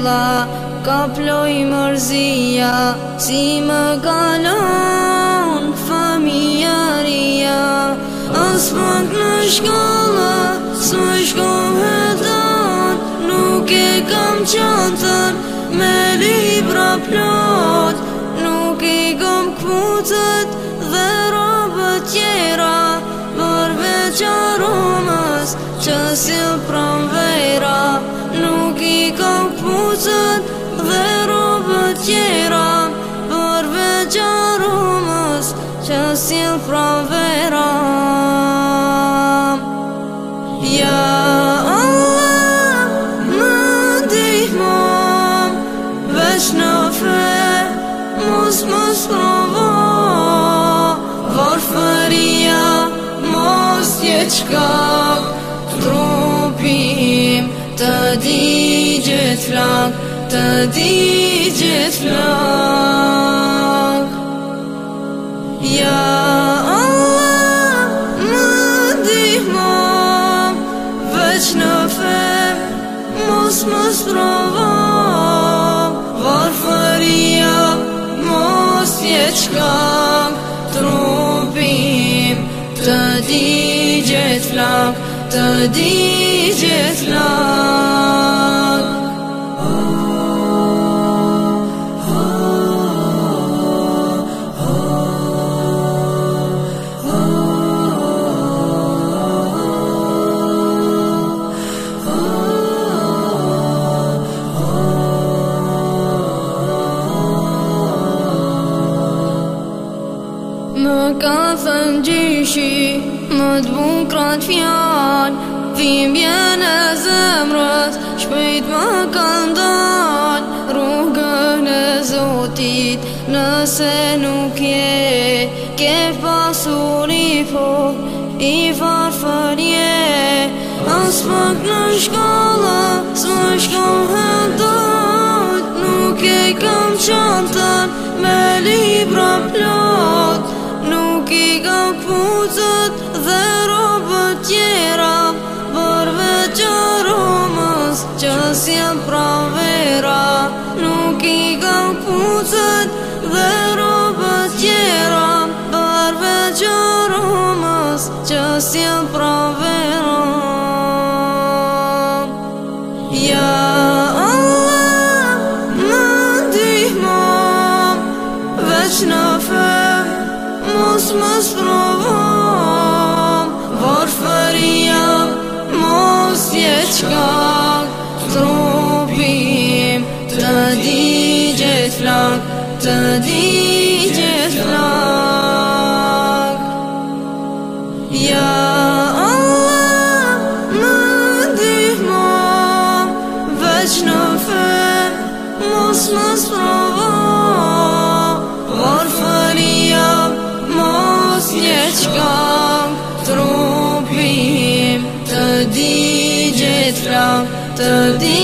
vlla, ka ploj mërzia, si më kalon familjaria. As pak në shkolla, s'më shkon hetan, nuk e kam qantën me libra plot, nuk i kam kpucët dhe robët tjera, përveç aromës që sill pranvera. Nuk i kam kpucët dhe robët tjera, përveç aromës që sill pranvera. Ja Allah, më ndihmo, veç në fe mos më sprovo. Varfëria mos jetë shkak, trupim të digjet flak, të digjet flak. Ja Allah, më ndihmo, veç në fe mos më sprovo. Varfëria mos jetë shkak, trupim të digjet flak, të digjet flak. Më ka thënë gjyshi, më t'bukrat fjall, dhimbjen e zemrës, shpejt më ka ndal. Rrugën e Zotit, nëse nuk je, ke pasuri po i varfërje. As pak në shkolla, s'më shkon hetan, nuk e kam qantën me libra plot, nuk i kam kpucët dhe robët tjera, përveç aromës që sill pranvera. Nuk i kam kpucët dhe robët tjera, përveç aromës që sill pranvera. Ja Allah, më ndihmo, veç në fe mos më sprovo. Varfëria mos jetë shkak, trupim të digjet flak, të digjet flak. Ja Allah, më ndihmo, veç në fe mos më sprovo. Varfëria mos jetë shkak, trupim të digjet flak, të digjet flak.